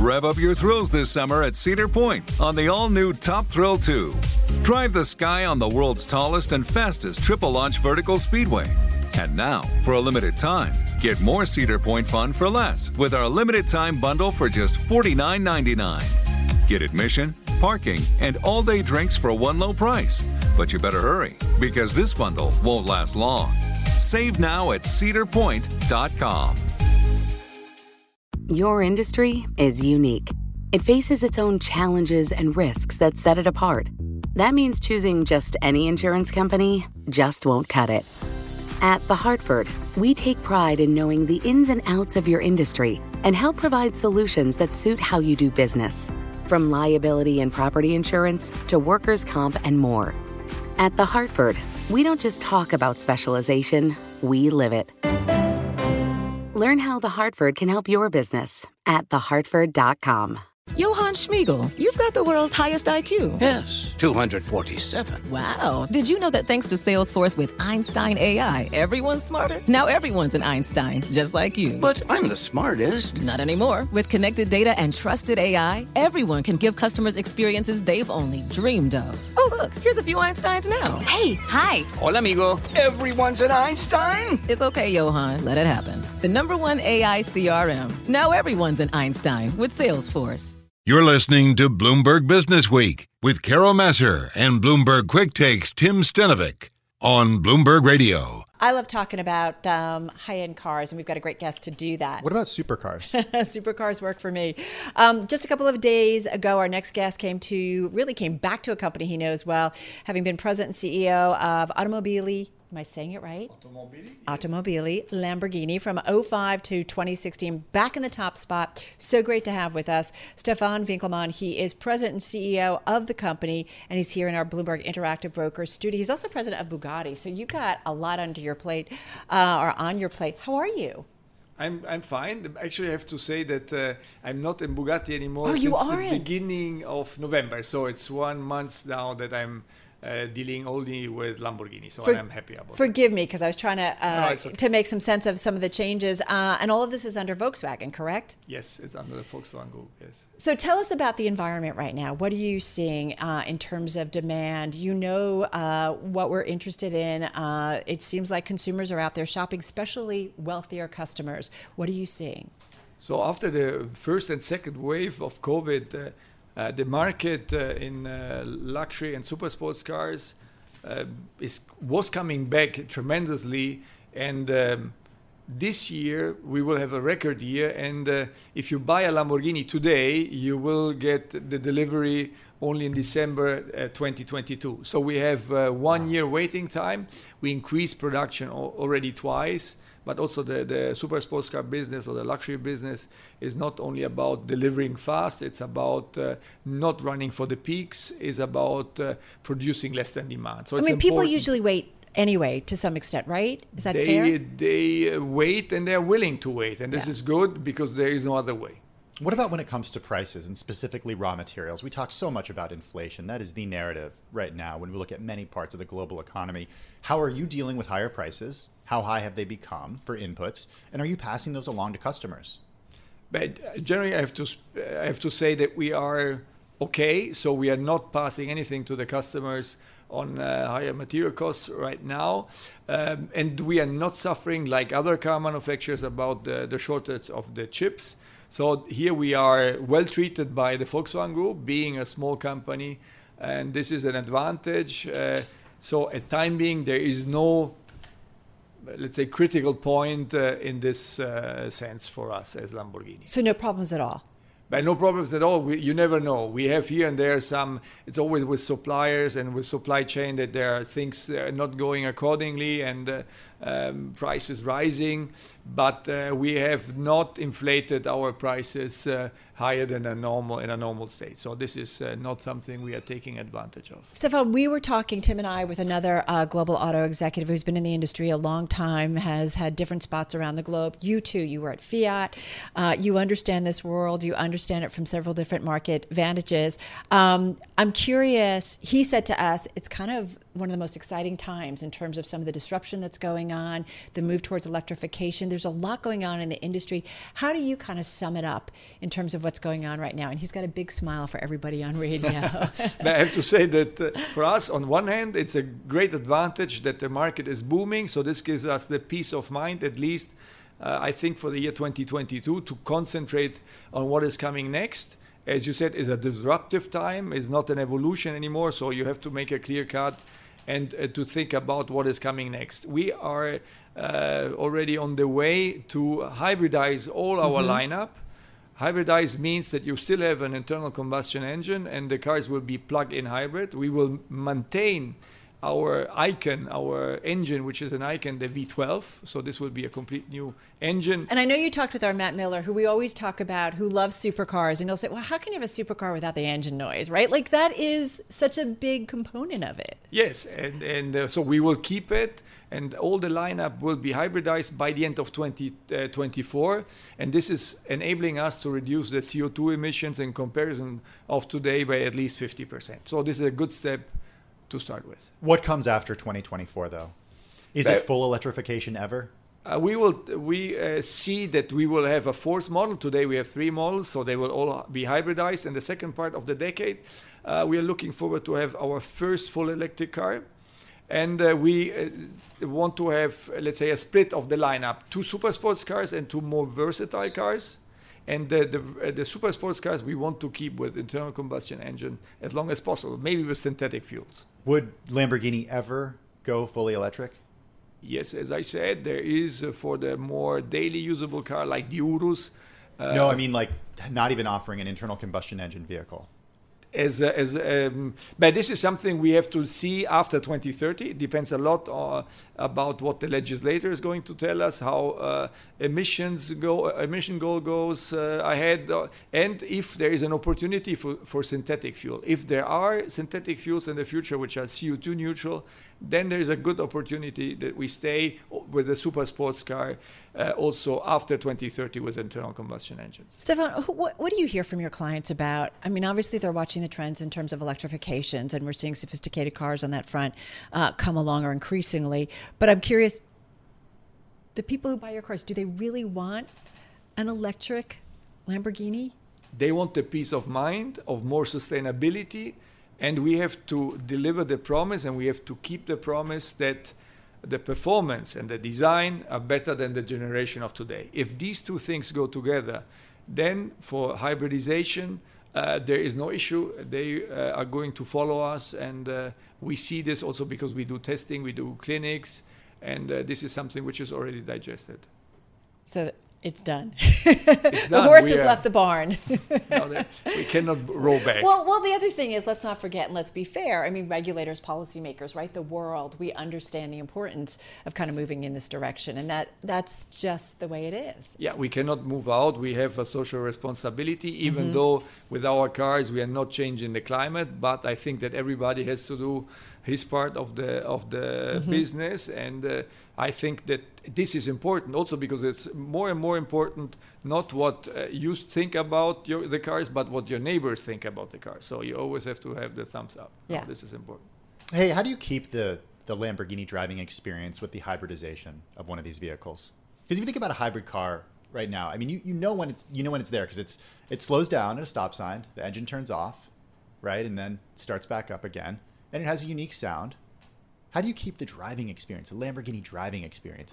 Rev up your thrills this summer at Cedar Point on the all-new Top Thrill 2. Drive the sky on the world's tallest and fastest triple-launch vertical speedway. And now, for a limited time, get more Cedar Point fun for less with our limited-time bundle for just $49.99. Get admission, parking, and all-day drinks for one low price. But you better hurry, because this bundle won't last long. Save now at cedarpoint.com. Your industry is unique. It faces its own challenges and risks that set it apart. That means choosing just any insurance company just won't cut it. At The Hartford, we take pride in knowing the ins and outs of your industry and help provide solutions that suit how you do business. From liability and property insurance to workers' comp and more. At The Hartford, we don't just talk about specialization, we live it. Learn how The Hartford can help your business at thehartford.com. Johann Schmiegel, you've got the world's highest IQ. Yes, 247. Wow. Did you know that thanks to Salesforce with Einstein AI, everyone's smarter? Now everyone's an Einstein, just like you. But I'm the smartest. Not anymore. With connected data and trusted AI, everyone can give customers experiences they've only dreamed of. Oh, look, here's a few Einsteins now. Hey, hi. Hola, amigo. Everyone's an Einstein? It's okay, Johann. Let it happen. The #1 AI CRM. Now everyone's an Einstein with Salesforce. You're listening to Bloomberg Business Week with Carol Massar and Bloomberg Quick Takes Tim Stenovic on Bloomberg Radio. I love talking about high-end cars, and we've got a great guest to do that. What about supercars? Supercars work for me. Just a couple of days ago, our next guest came back to a company he knows well, having been president and CEO of Automobili. Am I saying it right? Automobili, Lamborghini, from 2005 to 2016, back in the top spot. So great to have with us Stefan Winkelmann. He is president and CEO of the company, and he's here in our Bloomberg Interactive Brokers studio. He's also president of Bugatti. So you've got a lot under your plate, or on your plate. How are you? I'm fine. Actually, I have to say that I'm not in Bugatti anymore since the beginning of November. So it's 1 month now that I'm dealing only with Lamborghini, so I'm happy about it. Forgive me, because I was trying to make some sense of some of the changes, and all of this is under Volkswagen, correct? Yes, it's under the Volkswagen Group, yes. So tell us about the environment right now. What are you seeing in terms of demand? You know what we're interested in. It seems like consumers are out there shopping, especially wealthier customers. What are you seeing? So after the first and second wave of COVID, the market in luxury and super sports cars was coming back tremendously, and this year we will have a record year. And if you buy a Lamborghini today, you will get the delivery only in December 2022. So we have 1 year waiting time. We increased production already twice. But also the super sports car business, or the luxury business, is not only about delivering fast. It's about not running for the peaks. It's about producing less than demand. So people usually wait anyway to some extent, right? Is that fair? They wait, and they're willing to wait. And this is good, because there is no other way. What about when it comes to prices, and specifically raw materials? We talk so much about inflation. That is the narrative right now when we look at many parts of the global economy. How are you dealing with higher prices? How high have they become for inputs? And are you passing those along to customers? But generally, I have to say that we are okay. So we are not passing anything to the customers on higher material costs right now. And we are not suffering like other car manufacturers about the shortage of the chips. So here we are well treated by the Volkswagen Group, being a small company, and this is an advantage. So at time being, there is no, let's say, critical point in this sense for us as Lamborghini. So no problems at all? But no problems at all. You never know. We have here and there some, it's always with suppliers and with supply chain that there are things not going accordingly, and prices rising. But we have not inflated our prices higher than in a normal state. So this is not something we are taking advantage of. Stefan, we were talking, Tim and I, with another global auto executive who's been in the industry a long time, has had different spots around the globe. You too, you were at Fiat. You understand this world. You understand understand it from several different market vantages. I'm curious, he said to us, it's kind of one of the most exciting times in terms of some of the disruption that's going on, the move towards electrification. There's a lot going on in the industry. How do you kind of sum it up in terms of what's going on right now? And he's got a big smile for everybody on radio. I have to say that for us, on one hand, it's a great advantage that the market is booming. So this gives us the peace of mind, at least, I think, for the year 2022, to concentrate on what is coming next. As you said, is a disruptive time, is not an evolution anymore. So you have to make a clear cut and to think about what is coming next. We are already on the way to hybridize all our lineup. Hybridize means that you still have an internal combustion engine and the cars will be plug-in hybrid. We will maintain our icon, our engine, which is an icon, the V12. So this will be a complete new engine. And I know you talked with our Matt Miller, who we always talk about, who loves supercars. And he'll say, well, how can you have a supercar without the engine noise, right? Like that is such a big component of it. Yes, and so we will keep it. And all the lineup will be hybridized by the end of 2024. And this is enabling us to reduce the CO2 emissions in comparison of today by at least 50%. So this is a good step to start with. What comes after 2024, though? Is it full electrification ever? We see that we will have a fourth model. Today we have 3 models, so they will all be hybridized. In the second part of the decade, we are looking forward to have our first full electric car. And we want to have, let's say, a split of the lineup, 2 super sports cars and 2 more versatile cars. And the super sports cars we want to keep with internal combustion engine as long as possible, maybe with synthetic fuels. Would Lamborghini ever go fully electric? Yes, as I said, there is for the more daily usable car like the Urus. No, I mean like not even offering an internal combustion engine vehicle. But this is something we have to see after 2030. It depends a lot about what the legislator is going to tell us, how emission goal goes ahead, and if there is an opportunity for synthetic fuel. If there are synthetic fuels in the future which are CO2 neutral, then there is a good opportunity that we stay with the super sports car also after 2030 with internal combustion engines. Stefan, what do you hear from your clients about? I mean, obviously they're watching the trends in terms of electrifications, and we're seeing sophisticated cars on that front come along or increasingly. But I'm curious, the people who buy your cars, do they really want an electric Lamborghini? They want the peace of mind of more sustainability. And we have to deliver the promise, and we have to keep the promise that the performance and the design are better than the generation of today. If these 2 things go together, then for hybridization, there is no issue. They are going to follow us. And we see this also because we do testing, we do clinics, and this is something which is already digested. So it's done. It's The done. horse has left the barn. No, we cannot roll back. Well, the other thing is, let's not forget, and let's be fair. I mean, regulators, policymakers, right? The world, we understand the importance of kind of moving in this direction, and that's just the way it is. Yeah, we cannot move out. We have a social responsibility, even though with our cars we are not changing the climate. But I think that everybody has to do his part of the business, and I think that this is important also because it's more and more important not what you think about the cars, but what your neighbors think about the cars. So you always have to have the thumbs up. Yeah, this is important. Hey, how do you keep the Lamborghini driving experience with the hybridization of one of these vehicles? Because if you think about a hybrid car right now, I mean, you know when it's there because it slows down at a stop sign, the engine turns off, right, and then starts back up again, and it has a unique sound. How do you keep the driving experience, the Lamborghini driving experience?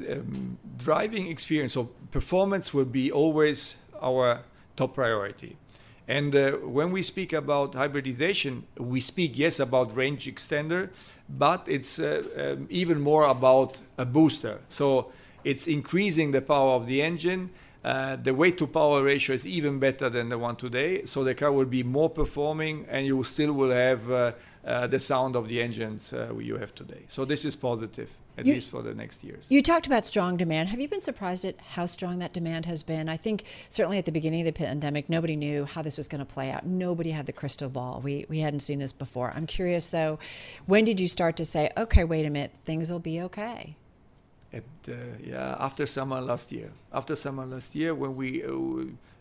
Driving experience, so performance will be always our top priority. And when we speak about hybridization, we speak, yes, about range extender, but it's even more about a booster. So it's increasing the power of the engine. The weight to power ratio is even better than the one today. So the car will be more performing, and you still will have the sound of the engines you have today. So this is positive, at least for the next years. You talked about strong demand. Have you been surprised at how strong that demand has been? I think certainly at the beginning of the pandemic, nobody knew how this was going to play out. Nobody had the crystal ball. We hadn't seen this before. I'm curious, though, when did you start to say, okay, wait a minute, things will be okay? After summer last year. After summer last year, when we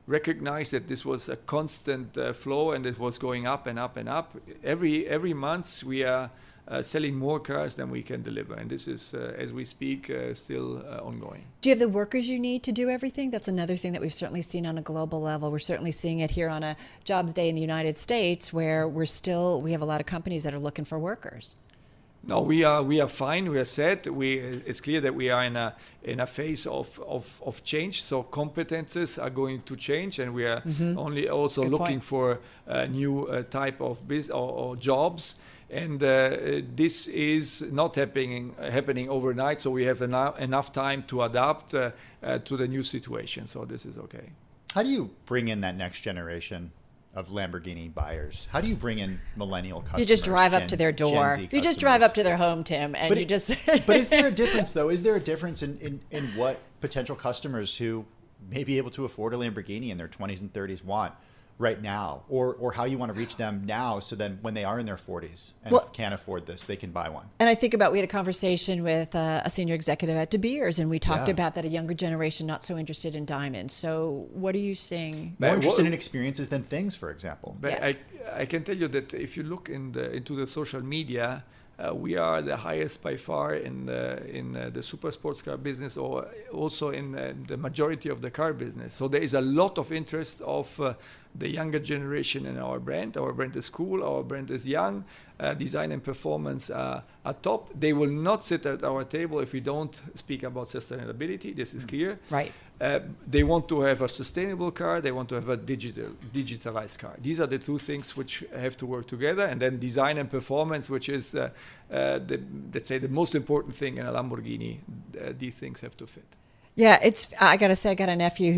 recognized that this was a constant flow, and it was going up and up and up. Every month we are selling more cars than we can deliver, and this is, as we speak, still ongoing. Do you have the workers you need to do everything? That's another thing that we've certainly seen on a global level. We're certainly seeing it here on a jobs day in the United States, where we have a lot of companies that are looking for workers. No, we are fine. We are set. It's clear that we are in a phase of change. So competences are going to change, and we are only also Good looking point. for a new type of business or jobs. And this is not happening overnight. So we have enough time to adapt to the new situation. So this is okay. How do you bring in that next generation of Lamborghini buyers? How do you bring in millennial customers? You just drive up to their door. Gen Z You just drive up to their home, Tim, and But you just. But is there a difference, though? Is there a difference in what potential customers who may be able to afford a Lamborghini in their 20s and 30s want right now, or how you want to reach them now, so then when they are in their 40s and can't afford this, they can buy one? And I think we had a conversation with a senior executive at De Beers, and we talked about that a younger generation not so interested in diamonds. So what are you seeing? More interested in experiences than things, for example. But I can tell you that if you look into the social media, we are the highest by far in the super sports car business, or also in the majority of the car business. So there is a lot of interest of the younger generation in our brand. Our brand is cool. Our brand is young. Design and performance are top. They will not sit at our table if we don't speak about sustainability. This is clear. Right. They want to have a sustainable car. They want to have a digitalized car. These are the two things which have to work together. And then design and performance, which is, let's say, the most important thing in a Lamborghini. These things have to fit. Yeah, I got to say, I got a nephew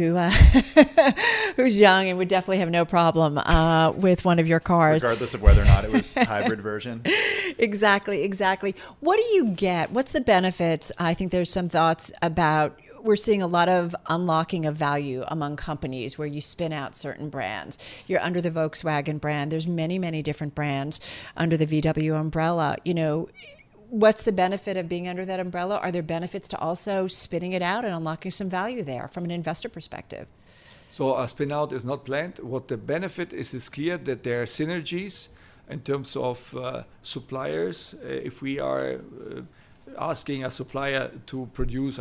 who's young and would definitely have no problem with one of your cars. Regardless of whether or not it was hybrid version. Exactly. What do you get? What's the benefits? I think there's some thoughts about, we're seeing a lot of unlocking of value among companies where you spin out certain brands. You're under the Volkswagen brand. There's many, many different brands under the VW umbrella. What's the benefit of being under that umbrella? Are there benefits to also spinning it out and unlocking some value there from an investor perspective? So a spin out is not planned. What the benefit is clear that there are synergies in terms of suppliers. If we are asking a supplier to produce,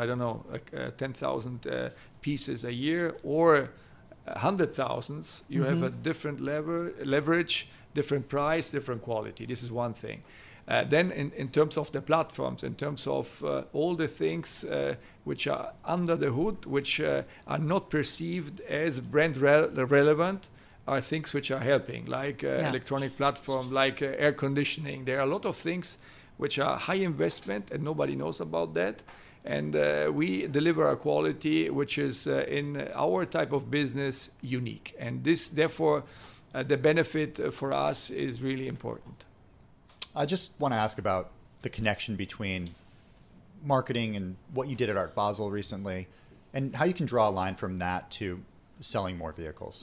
10,000 pieces a year or 100,000, you have a different leverage, different price, different quality. This is one thing. Then in terms of the platforms, in terms of all the things which are under the hood, which are not perceived as brand relevant, are things which are helping, like electronic platform, like air conditioning. There are a lot of things which are high investment and nobody knows about that. And we deliver a quality which is in our type of business unique. And this, therefore, the benefit for us is really important. I just want to ask about the connection between marketing and what you did at Art Basel recently, and how you can draw a line from that to selling more vehicles.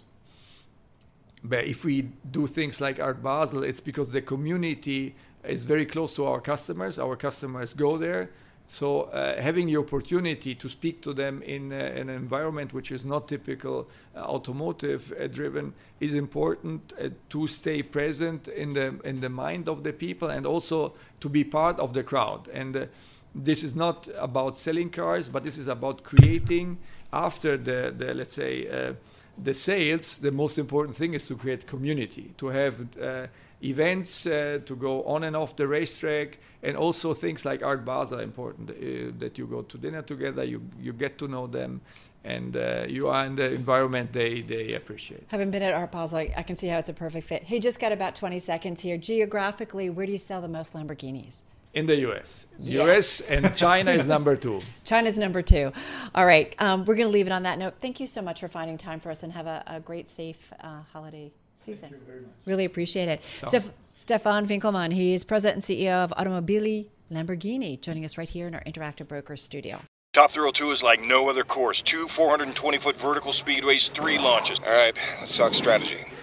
But if we do things like Art Basel, it's because the community is very close to our customers. Our customers go there. So having the opportunity to speak to them in an environment which is not typical automotive driven is important to stay present in the mind of the people and also to be part of the crowd. And this is not about selling cars, but this is about creating after the let's say the sales. The most important thing is to create community, to have events to go on and off the racetrack, and also things like Art Basel are important, that you go to dinner together, you get to know them, and you are in the environment they appreciate. Having been at Art Basel, I can see how it's a perfect fit. Hey, just got about 20 seconds here. Geographically, where do you sell the most Lamborghinis? In the U.S. Yes. U.S. and China is number 2. China's number 2. All right. We're going to leave it on that note. Thank you so much for finding time for us, and have a great, safe holiday season. Thank you very much. Really appreciate it. Stefan Winkelmann, he is president and CEO of Automobili Lamborghini, joining us right here in our Interactive Brokers studio. Top Thrill 2 is like no other course. 2 420-foot vertical speedways, 3 launches. All right, let's talk strategy.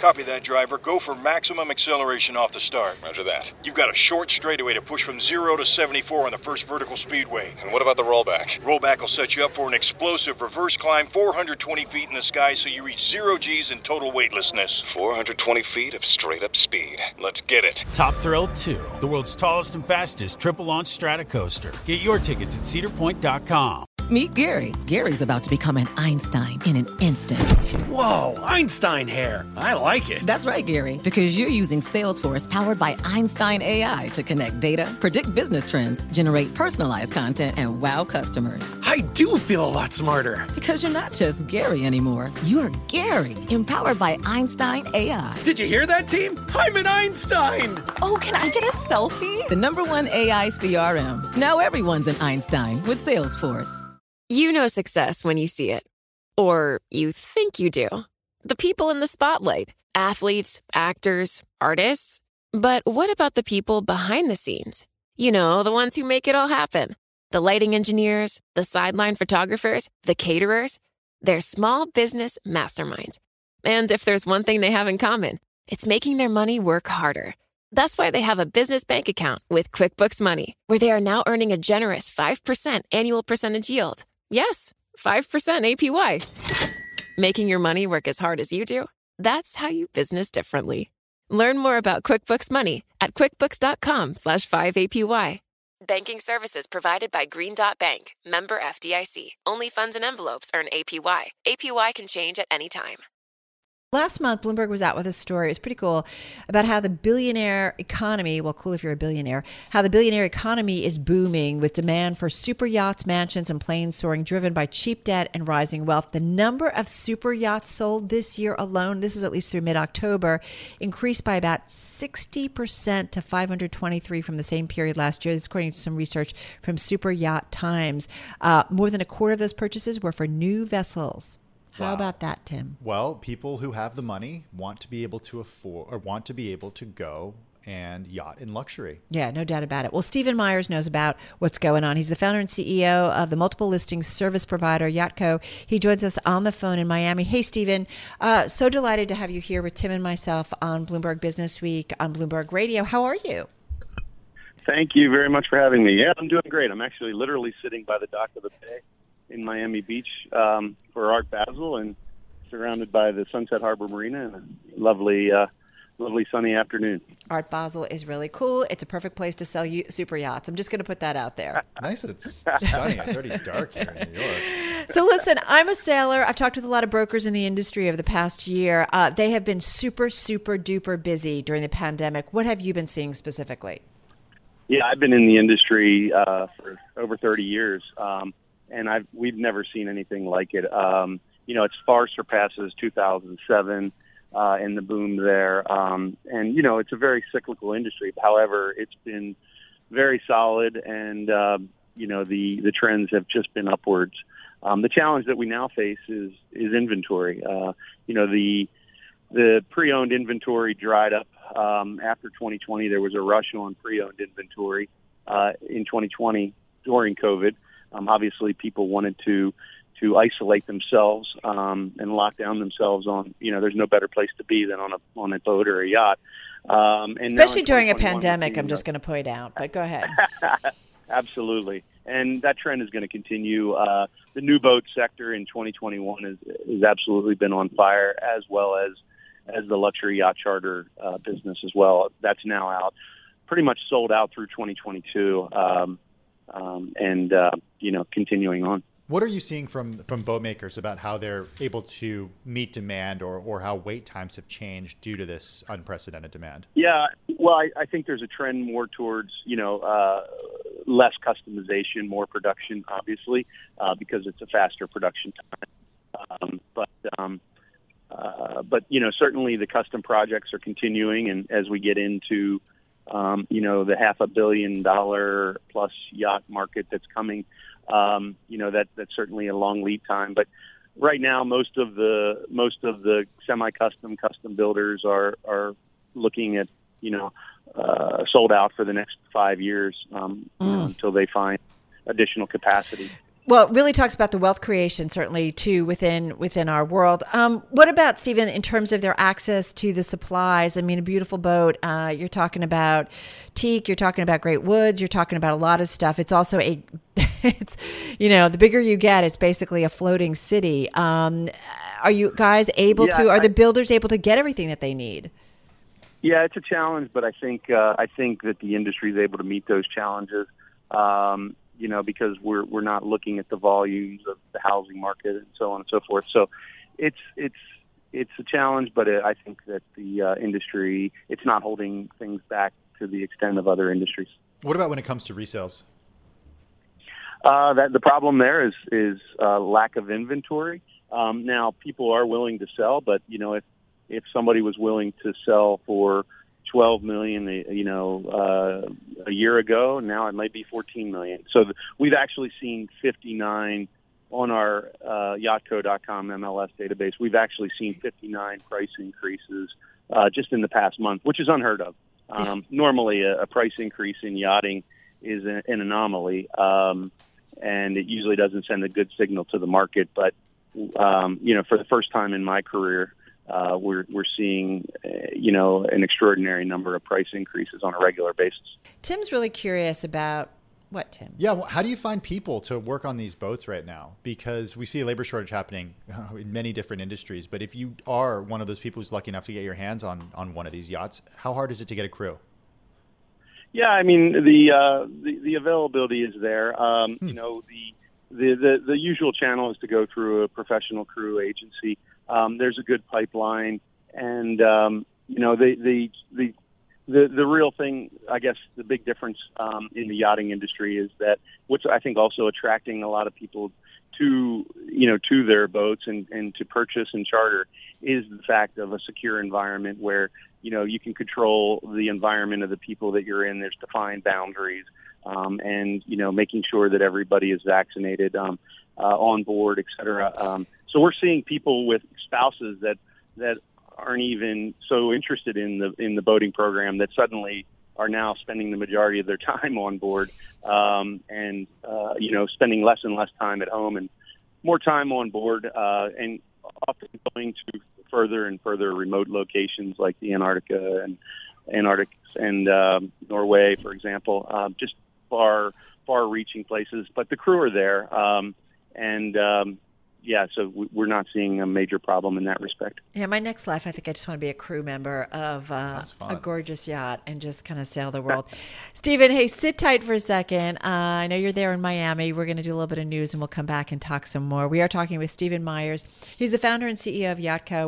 Copy that, driver. Go for maximum acceleration off the start. Roger that. You've got a short straightaway to push from 0 to 74 on the first vertical speedway. And what about the rollback? Rollback will set you up for an explosive reverse climb 420 feet in the sky so you reach 0 G's in total weightlessness. 420 feet of straight-up speed. Let's get it. Top Thrill 2, the world's tallest and fastest triple-launch Stratocoaster. Get your tickets at cedarpoint.com. Meet Gary. Gary's about to become an Einstein in an instant. Whoa, Einstein hair. I like it. That's right, Gary, because you're using Salesforce powered by Einstein AI to connect data, predict business trends, generate personalized content, and wow customers. I do feel a lot smarter. Because you're not just Gary anymore. You're Gary, empowered by Einstein AI. Did you hear that, team? I'm an Einstein. Oh, can I get a selfie? The #1 AI CRM. Now everyone's an Einstein with Salesforce. You know success when you see it. Or you think you do. The people in the spotlight. Athletes, actors, artists. But what about the people behind the scenes? You know, the ones who make it all happen. The lighting engineers, the sideline photographers, the caterers. They're small business masterminds. And if there's one thing they have in common, it's making their money work harder. That's why they have a business bank account with QuickBooks Money, where they are now earning a generous 5% annual percentage yield. Yes, 5% APY. Making your money work as hard as you do? That's how you business differently. Learn more about QuickBooks Money at quickbooks.com/5APY. Banking services provided by Green Dot Bank, member FDIC. Only funds and envelopes earn APY. APY can change at any time. Last month, Bloomberg was out with a story. It was pretty cool about how the billionaire economy, well, cool if you're a billionaire, how the billionaire economy is booming with demand for super yachts, mansions, and planes soaring, driven by cheap debt and rising wealth. The number of super yachts sold this year alone, this is at least through mid-October, increased by about 60% to 523 from the same period last year. This is according to some research from Super Yacht Times. More than a quarter of those purchases were for new vessels. How about that, Tim? Well, people who have the money want to be able to afford or want to be able to go and yacht in luxury. Yeah, no doubt about it. Well, Stephen Myers knows about what's going on. He's the founder and CEO of the multiple listings service provider Yachtco. He joins us on the phone in Miami. Hey, Stephen. So delighted to have you here with Tim and myself on Bloomberg Business Week on Bloomberg Radio. How are you? Thank you very much for having me. Yeah, I'm doing great. I'm actually literally sitting by the dock of the bay in Miami Beach for Art Basel and surrounded by the Sunset Harbor Marina and a lovely sunny afternoon. Art Basel is really cool. It's a perfect place to sell you super yachts. I'm just going to put that out there. Nice that it's sunny. It's already dark here in New York. So listen, I'm a sailor. I've talked with a lot of brokers in the industry over the past year. They have been super, super duper busy during the pandemic. What have you been seeing specifically? Yeah, I've been in the industry for over 30 years. And we've never seen anything like it. It far surpasses 2007 and the boom there. And, it's a very cyclical industry. However, it's been very solid and, the trends have just been upwards. The challenge that we now face is inventory. The pre-owned inventory dried up after 2020. There was a rush on pre-owned inventory in 2020 during COVID. Obviously, people wanted to isolate themselves and lock down themselves on. There's no better place to be than on a boat or a yacht. Especially during a pandemic, I'm just going to point out. But go ahead. Absolutely, and that trend is going to continue. The new boat sector in 2021 has absolutely been on fire, as well as the luxury yacht charter business as well. That's now out, pretty much sold out through 2022. Continuing on. What are you seeing from boat makers about how they're able to meet demand or how wait times have changed due to this unprecedented demand? Yeah, well, I think there's a trend more towards, less customization, more production, obviously, because it's a faster production time. But certainly the custom projects are continuing, and as we get into the $500 million plus yacht market that's coming, that's certainly a long lead time. But right now, most of the semi-custom builders are looking at sold out for the next 5 years until they find additional capacity. Well, it really talks about the wealth creation, certainly, too, within our world. What about, Stephen, in terms of their access to the supplies? I mean, a beautiful boat, you're talking about teak, you're talking about great woods, you're talking about a lot of stuff. It's also it's, the bigger you get, it's basically a floating city. Are you guys able to, are the builders able to get everything that they need? Yeah, it's a challenge, but I think that the industry is able to meet those challenges. Because we're not looking at the volumes of the housing market and so on and so forth. So it's a challenge, but I think that the industry, it's not holding things back to the extent of other industries. What about when it comes to resales? That the problem there is lack of inventory. Now people are willing to sell, but if somebody was willing to sell for $12 million, a year ago, now it might be $14 million. So we've actually seen 59 on our Yachtco.com MLS database. We've actually seen 59 price increases just in the past month, which is unheard of. Normally, a price increase in yachting is an anomaly, and it usually doesn't send a good signal to the market. But for the first time in my career, we're seeing, an extraordinary number of price increases on a regular basis. Tim's really curious about what, Tim? Yeah, well, how do you find people to work on these boats right now? Because we see a labor shortage happening in many different industries. But if you are one of those people who's lucky enough to get your hands on one of these yachts, how hard is it to get a crew? Yeah, I mean, the availability is there. The usual channel is to go through a professional crew agency. There's a good pipeline, and the real thing, I guess, the big difference in the yachting industry is that what's I think also attracting a lot of people to their boats and to purchase and charter is the fact of a secure environment where you can control the environment of the people that you're in. There's defined boundaries, and making sure that everybody is vaccinated on board, et cetera. So we're seeing people with spouses that aren't even so interested in the boating program that suddenly are now spending the majority of their time on board, and spending less and less time at home and more time on board, and often going to further and further remote locations like the Antarctica and Norway, for example, just far-reaching places. But the crew are there, so we're not seeing a major problem in that respect. Yeah, my next life, I think I just want to be a crew member of a gorgeous yacht and just kind of sail the world. Stephen, hey, sit tight for a second. I know you're there in Miami. We're going to do a little bit of news, and we'll come back and talk some more. We are talking with Stephen Myers. He's the founder and CEO of Yachtco.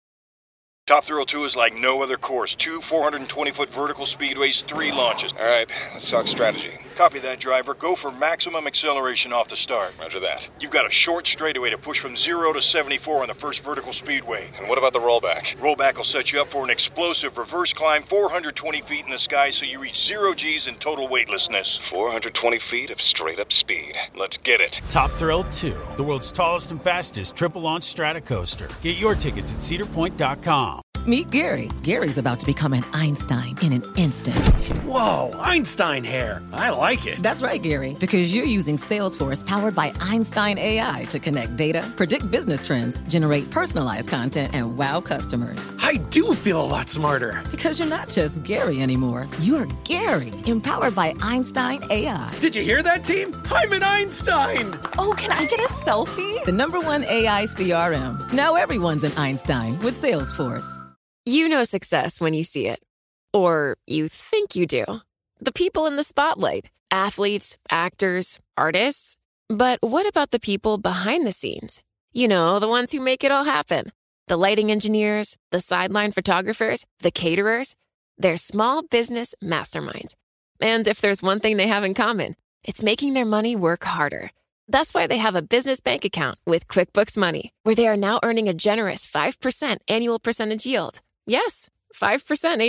Top Thrill 2 is like no other course. 2 420-foot vertical speedways, 3 launches. All right, let's talk strategy. Copy that, driver. Go for maximum acceleration off the start. Roger that. You've got a short straightaway to push from 0 to 74 on the first vertical speedway. And what about the rollback? Rollback will set you up for an explosive reverse climb 420 feet in the sky so you reach 0 G's in total weightlessness. 420 feet of straight-up speed. Let's get it. Top Thrill 2, the world's tallest and fastest triple-launch Stratocoaster. Get your tickets at cedarpoint.com. Meet Gary. Gary's about to become an Einstein in an instant. Whoa, Einstein hair. I like it. That's right, Gary, because you're using Salesforce powered by Einstein AI to connect data, predict business trends, generate personalized content, and wow customers. I do feel a lot smarter. Because you're not just Gary anymore. You're Gary, empowered by Einstein AI. Did you hear that, team? I'm an Einstein. Oh, can I get a selfie? The #1 AI CRM. Now everyone's an Einstein with Salesforce. You know success when you see it. Or you think you do. The people in the spotlight. Athletes, actors, artists. But what about the people behind the scenes? You know, the ones who make it all happen. The lighting engineers, the sideline photographers, the caterers. They're small business masterminds. And if there's one thing they have in common, it's making their money work harder. That's why they have a business bank account with QuickBooks Money, where they are now earning a generous 5% annual percentage yield. Yes, 5%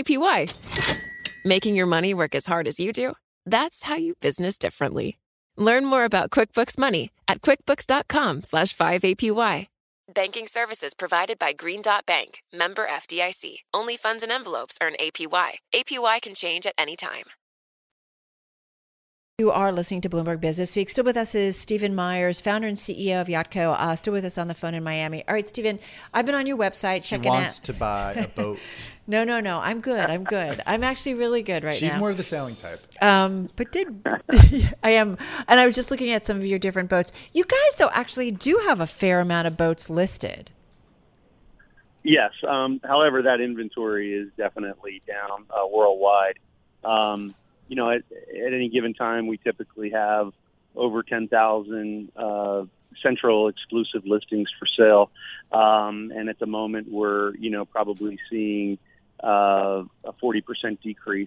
APY. Making your money work as hard as you do? That's how you business differently. Learn more about QuickBooks Money at quickbooks.com/5APY. Banking services provided by Green Dot Bank, member FDIC. Only funds and envelopes earn APY. APY can change at any time. You are listening to Bloomberg Business Week. Still with us is Stephen Myers, founder and CEO of Yachtco. Still with us on the phone in Miami. All right, Stephen, I've been on your website checking out. She wants to buy a boat. No. I'm good. I'm actually really good right now. She's more of the sailing type. But I am. And I was just looking at some of your different boats. You guys, though, actually do have a fair amount of boats listed. Yes. However, that inventory is definitely down worldwide. At any given time, we typically have over 10,000 central exclusive listings for sale. And at the moment, we're, probably seeing a 40% decrease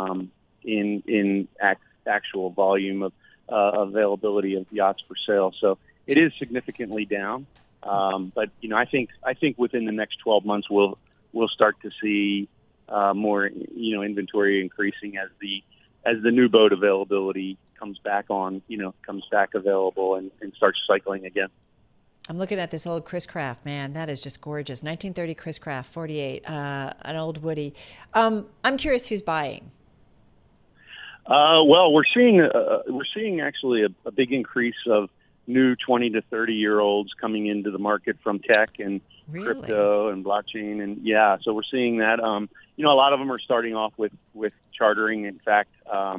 in actual volume of availability of yachts for sale. So it is significantly down. But I think within the next 12 months, we'll start to see more, inventory increasing as the new boat availability comes back available and starts cycling again. I'm looking at this old Chris Craft, man. That is just gorgeous. 1930 Chris Craft, 48, an old Woody. I'm curious who's buying. Well, we're seeing actually a big increase of new 20 to 30-year-olds coming into the market from tech and crypto and blockchain. And so we're seeing that. A lot of them are starting off with chartering. In fact,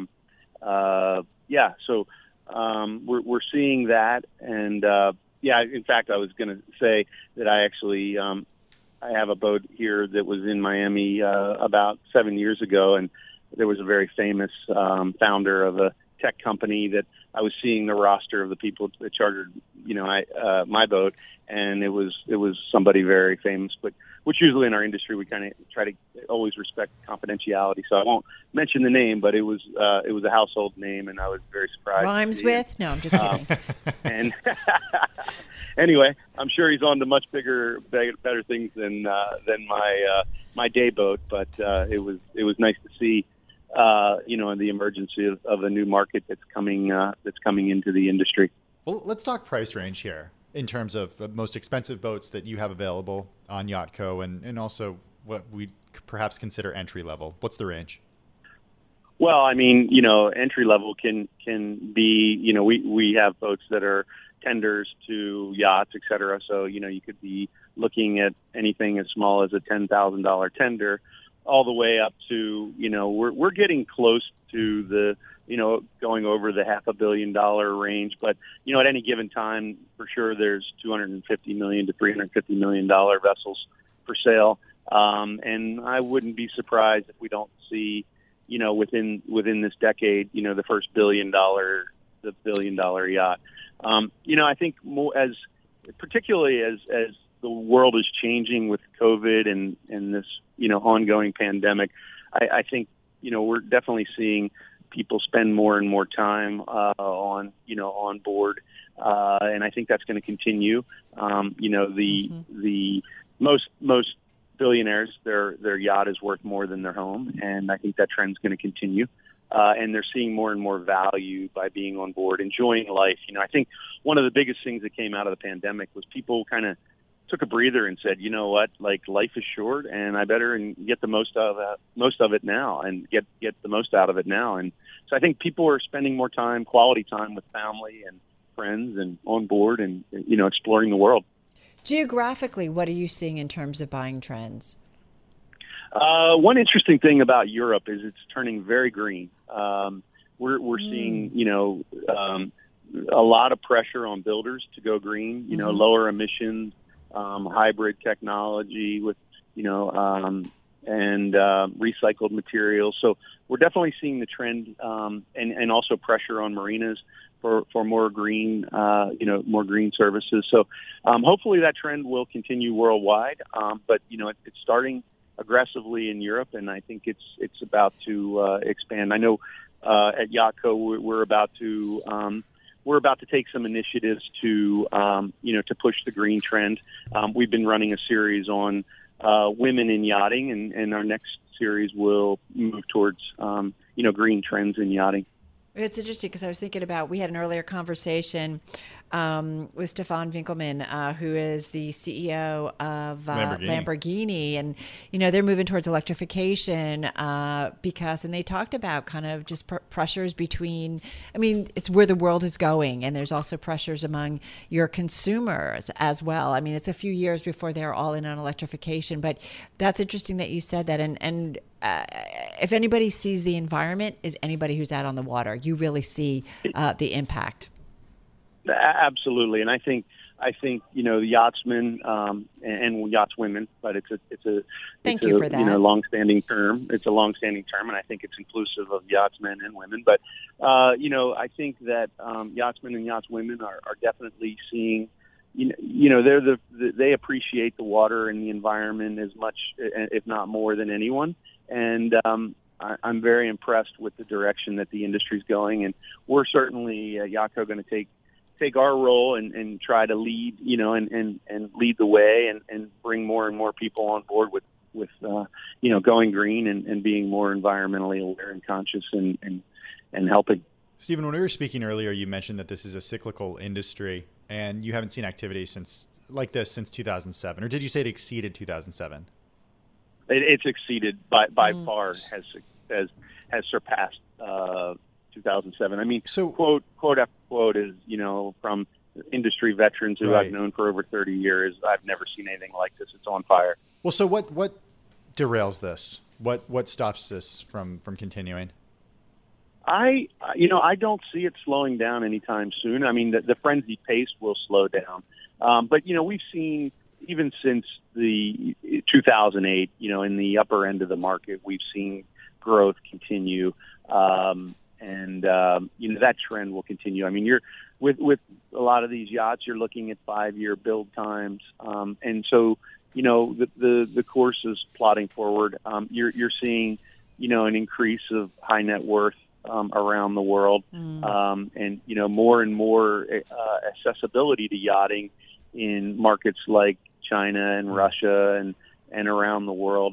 so we're seeing that. And in fact, I was going to say that I actually I have a boat here that was in Miami about 7 years ago, and there was a very famous founder of a tech company that I was seeing the roster of the people that chartered, my boat, and it was somebody very famous, but which usually in our industry we kind of try to always respect confidentiality. So I won't mention the name, but it was a household name, and I was very surprised. Rhymes with? No, I'm just kidding. And anyway, I'm sure he's on to much bigger, better things than my day boat, but it was nice to see. The emergence of a new market that's coming into the industry. Well, let's talk price range here in terms of most expensive boats that you have available on Yachtco, and also what we perhaps consider entry level. What's the range? Well, entry level can be, we have boats that are tenders to yachts, et cetera. So, you could be looking at anything as small as a $10,000 tender, all the way up to, we're getting close to the, going over the $500 million range. But, at any given time, for sure, there's $250 million to $350 million vessels for sale. And I wouldn't be surprised if we don't see, within this decade, the first $1 billion yacht. I think more particularly as the world is changing with COVID and this, ongoing pandemic, I think, we're definitely seeing people spend more and more time on board. And I think that's going to continue. The most billionaires, their yacht is worth more than their home. And I think that trend's going to continue. And they're seeing more and more value by being on board, enjoying life. I think one of the biggest things that came out of the pandemic was people kind of took a breather and said, you know what, like life is short and I better get the most of it now and get the most out of it now. And so I think people are spending more time, quality time with family and friends and on board and, exploring the world. Geographically, what are you seeing in terms of buying trends? One interesting thing about Europe is it's turning very green. We're seeing, a lot of pressure on builders to go green, lower emissions, hybrid technology with, and recycled materials. So we're definitely seeing the trend, and also pressure on marinas for more green, more green services. So hopefully that trend will continue worldwide. But it's starting aggressively in Europe, and I think it's about to expand. I know at Yachtco we're about to take some initiatives to push the green trend. We've been running a series on women in yachting, and our next series will move towards green trends in yachting. It's interesting because I was thinking about, we had an earlier conversation with Stefan Winkelmann, who is the CEO of Lamborghini. And, they're moving towards electrification and they talked about kind of just pressures between, it's where the world is going. And there's also pressures among your consumers as well. It's a few years before they're all in on electrification, but that's interesting that you said that. And if anybody sees the environment, is anybody who's out on the water. You really see the impact. Absolutely, and I think the yachtsmen and yachtswomen, but it's a long-standing term. It's a long-standing term, and I think it's inclusive of yachtsmen and women. But I think that yachtsmen and yachtswomen are definitely seeing. They appreciate the water and the environment as much, if not more, than anyone. And I'm very impressed with the direction that the industry's going, and we're certainly at Yatco going to take our role and try to lead, and lead the way and bring more and more people on board with going green and being more environmentally aware and conscious and helping. Stephen, when we were speaking earlier, you mentioned that this is a cyclical industry and you haven't seen activity since 2007, or did you say it exceeded 2007? It's exceeded by far, has surpassed 2007. So quote after quote is, from industry veterans who I've known for over 30 years. I've never seen anything like this. It's on fire. Well, so what derails this? What stops this from continuing? I don't see it slowing down anytime soon. The frenzy pace will slow down. But we've seen, even since the 2008, in the upper end of the market, we've seen growth continue. That trend will continue. You're with a lot of these yachts, you're looking at 5-year build times. And so, the course is plotting forward. You're seeing, an increase of high net worth around the world. And, more and more accessibility to yachting in markets like China and Russia and around the world.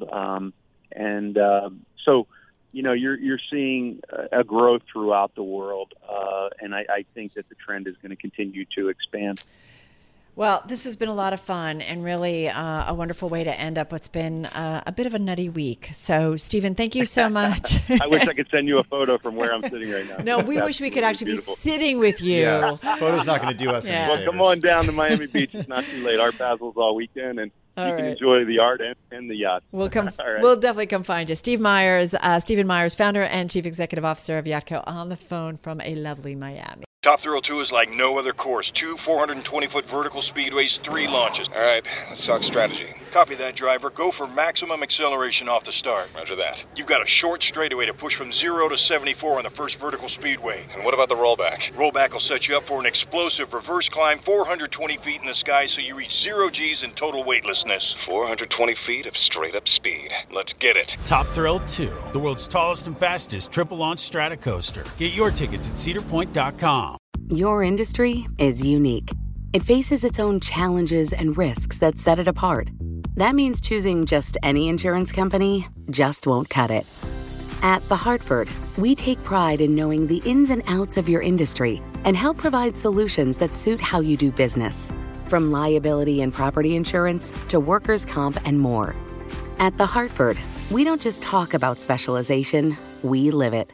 So, you're seeing a growth throughout the world, and I think that the trend is going to continue to expand. Well, this has been a lot of fun and really a wonderful way to end up what's been a bit of a nutty week. So, Stephen, thank you so much. I wish I could send you a photo from where I'm sitting right now. No, we wish we could actually be sitting with you. Yeah. Photo's not going to do us any favors. Well, come on down to Miami Beach. It's not too late. Art Basel's all weekend, and you can enjoy the art and the yacht. We'll definitely come find you. Stephen Myers, founder and chief executive officer of Yatco, on the phone from a lovely Miami. Top Thrill 2 is like no other course. 2 420-foot vertical speedways, 3 launches. All right, let's talk strategy. Copy that, driver. Go for maximum acceleration off the start. Roger that. You've got a short straightaway to push from 0 to 74 on the first vertical speedway. And what about the rollback? Rollback will set you up for an explosive reverse climb 420 feet in the sky so you reach 0 G's in total weightlessness. 420 feet of straight-up speed. Let's get it. Top Thrill 2, the world's tallest and fastest triple-launch Stratocoaster. Get your tickets at cedarpoint.com. Your industry is unique. It faces its own challenges and risks that set it apart. That means choosing just any insurance company just won't cut it. At The Hartford, we take pride in knowing the ins and outs of your industry and help provide solutions that suit how you do business. From liability and property insurance to workers' comp and more. At The Hartford, we don't just talk about specialization, we live it.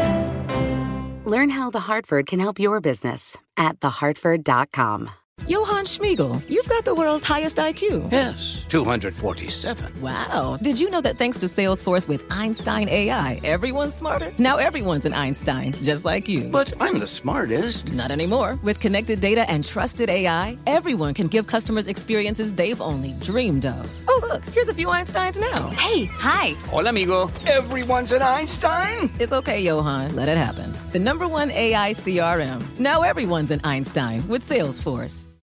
Learn how The Hartford can help your business at thehartford.com. Johann Schmiegel, you've got the world's highest IQ. Yes, 247. Wow. Did you know that thanks to Salesforce with Einstein AI, everyone's smarter? Now everyone's an Einstein, just like you. But I'm the smartest. Not anymore. With connected data and trusted AI, everyone can give customers experiences they've only dreamed of. Oh, look, here's a few Einsteins now. Hey, hi. Hola, amigo. Everyone's an Einstein? It's okay, Johann. Let it happen. The #1 AI CRM. Now everyone's an Einstein with Salesforce.